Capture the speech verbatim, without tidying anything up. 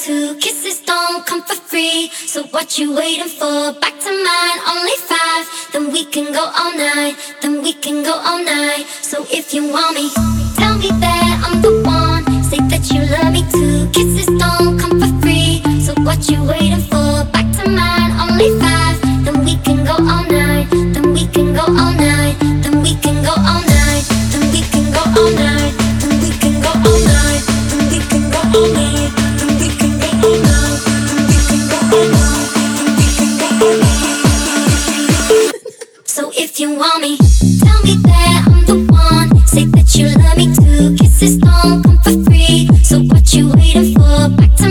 too. Kisses don't come for free, so what you waiting for? Back to mine, only five. Then we can go all night, then we can go all night. So if you want me, tell me that I'm the one. Say that you love me too. Kisses don't come for free, so what you waiting for? Back to mine, only five. Then we can go all night, then we can go all night, then we can go all night, then we can go all night, then we can go all night, then we can go all night, then we can go all night, then we can go all night, then we can go all night. So if you want me, tell me that I'm the one. Say that you love me too. Kisses don't come for free, so what you waiting for? Back to